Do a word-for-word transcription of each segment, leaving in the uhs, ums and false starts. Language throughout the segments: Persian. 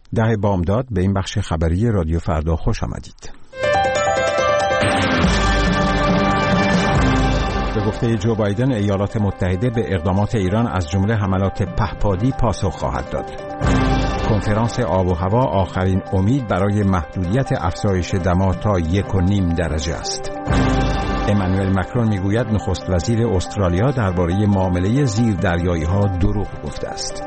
ده بامداد به این بخش خبری رادیو فردا خوش آمدید. به گفته جو بایدن، ایالات متحده به اقدامات ایران از جمله حملات پهپادی پاسخ خواهد داد. کنفرانس آب و هوا آخرین امید برای محدودیت افزایش دما تا یک و نیم درجه است. امانوئل مکرون میگوید نخست وزیر استرالیا درباره معامله زیردریایی ها دروغ گفته است.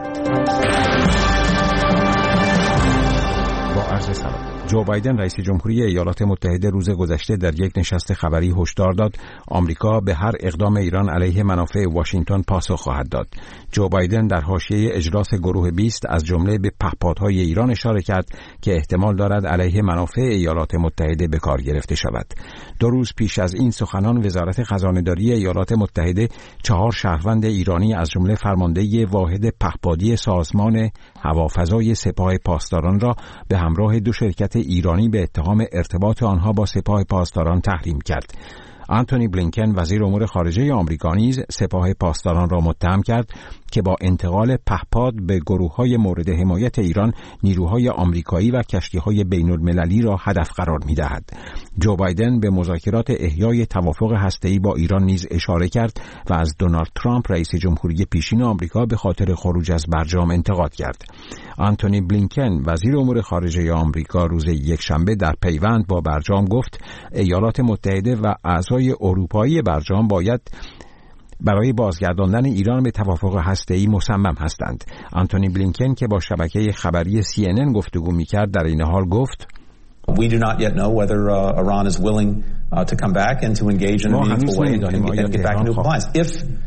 با عرض سلام. جو بایدن رئیس جمهوری ایالات متحده روز گذشته در یک نشست خبری هشدار داد آمریکا به هر اقدام ایران علیه منافع واشنگتن پاسخ خواهد داد. جو بایدن در حاشیه اجلاس گروه بیست از جمله به پهپادهای ایران اشاره کرد که احتمال دارد علیه منافع ایالات متحده به کار گرفته شود. دو روز پیش از این سخنان وزارت خزانه‌داری ایالات متحده چهار شهروند ایرانی از جمله فرمانده واحد پهپادی سازمان هوافضای سپاه پاسداران را به همراه دو شرکت ایرانی به اتهام ارتباط آنها با سپاه پاسداران تحریم کرد. آنتونی بلینکن وزیر امور خارجه آمریکا نیز سپاه پاسداران را متهم کرد که با انتقال پهپاد به گروه‌های مورد حمایت ایران نیروهای آمریکایی و کشتی‌های بین‌المللی را هدف قرار می‌دهد. جو بایدن به مذاکرات احیای توافق هسته‌ای با ایران نیز اشاره کرد و از دونالد ترامپ رئیس جمهوری پیشین آمریکا به خاطر خروج از برجام انتقاد کرد. آنتونی بلینکن وزیر امور خارجه آمریکا روز یکشنبه در پیوند با برجام گفت ایالات متحده و اعضای اروپایی برجام باید برای بازگرداندن ایران به توافق هسته‌ای مصمم هستند. آنتونی بلینکن که با شبکه خبری سی ان ان گفتگو می‌کرد در این حال گفت We do not yet know whether uh, Iran is willing uh, to come back and to engage in a meaningful way and, and, and get back into compliance. If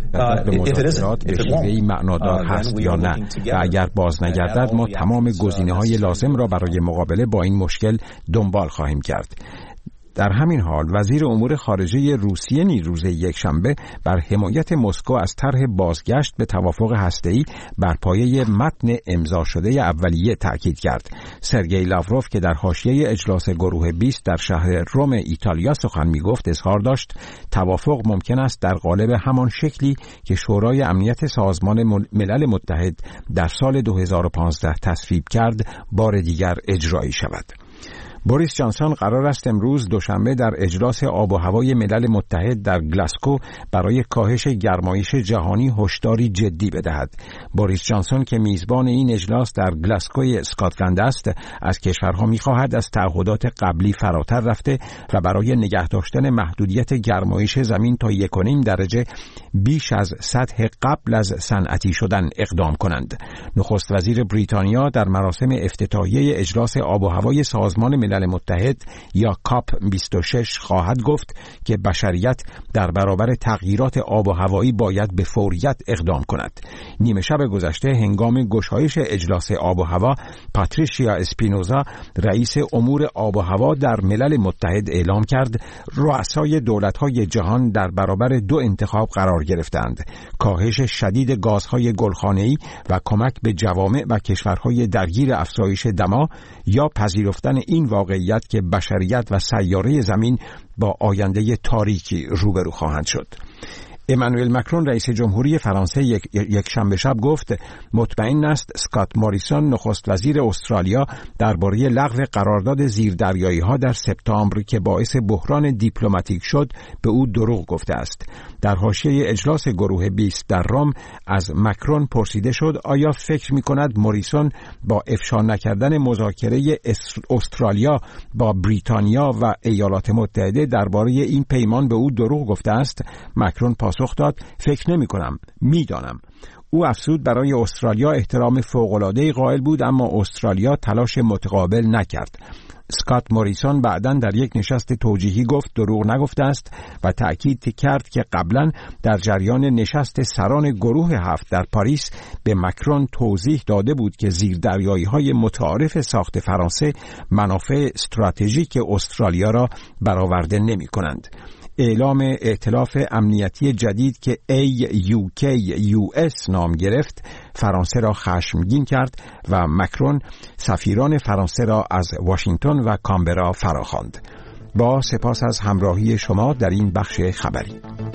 uh, if it isn't, if it won't, معنادار هست یا نه و اگر باز نگردد ما تمام گزینه‌های لازم را برای مقابله با این مشکل دنبال خواهیم کرد. در همین حال وزیر امور خارجه روسیه نیز روز یکشنبه بر حمایت مسکو از طرح بازگشت به توافق هسته‌ای بر پایه متن امضا شده اولیه تاکید کرد. سرگئی لاوروف که در حاشیه اجلاس گروه بیست در شهر روم ایتالیا سخن می‌گفت اظهار داشت توافق ممکن است در قالب همان شکلی که شورای امنیت سازمان ملل متحد در سال دو هزار و پانزده تصویب کرد بار دیگر اجرایی شود. بوریس جانسون قرار است امروز دوشنبه در اجلاس آب و هوای ملل متحد در گلاسکو برای کاهش گرمایش جهانی هشداری جدی بدهد. بوریس جانسون که میزبان این اجلاس در گلاسکوی اسکاتلند است، از کشورها می‌خواهد از تعهدات قبلی فراتر رفته و برای نگه داشتن محدودیت گرمایش زمین تا یک و نیم درجه بیش از سطح قبل از صنعتی شدن اقدام کنند. نخست وزیر بریتانیا در مراسم افتتاحیه اجلاس آب و هوای سازمان ملل متحد یا کاپ بیست و شش خواهد گفت که بشریت در برابر تغییرات آب و هوایی باید به فوریت اقدام کند. نیمه شب گذشته هنگام گشایش اجلاس آب و هوا، پاتریشیا اسپینوزا رئیس امور آب و هوا در ملل متحد اعلام کرد رؤسای دولت‌های جهان در برابر دو انتخاب قرار گرفتند: کاهش شدید گازهای گلخانه‌ای و کمک به جوامع و کشورهای درگیر افزایش دما یا پذیرفتن این واقعیت که بشریت و سیاره زمین با آینده تاریکی روبرو خواهند شد. امانوئل مکرون رئیس جمهوری فرانسه یک, یک شنبه شب گفت مطمئن است اسکات موریسون نخست وزیر استرالیا درباره لغو قرارداد زیردریایی ها در سپتامبر که باعث بحران دیپلماتیک شد به او دروغ گفته است. در حاشیه اجلاس گروه بیست در روم از مکرون پرسیده شد آیا فکر می کند موریسون با افشا نکردن مذاکره استرالیا با بریتانیا و ایالات متحده درباره این پیمان به او دروغ گفته است؟ مکرون پاسخ داد فکر نمی کنم، می دانم. او افزود برای استرالیا احترام فوق‌العاده‌ای قائل بود اما استرالیا تلاش متقابل نکرد. اسکات موریسون بعداً در یک نشست توجیهی گفت دروغ نگفته است و تأکید کرد که قبلاً در جریان نشست سران گروه هفت در پاریس به مکرون توضیح داده بود که زیردریایی‌های متعارف ساخت فرانسه منافع استراتژیک استرالیا را برآورده نمی‌کنند. اعلام ائتلاف امنیتی جدید که ای یو کی یو اس نام گرفت فرانسه را خشمگین کرد و مکرون سفیران فرانسه را از واشنگتن و کانبرا فراخواند. با سپاس از همراهی شما در این بخش خبری.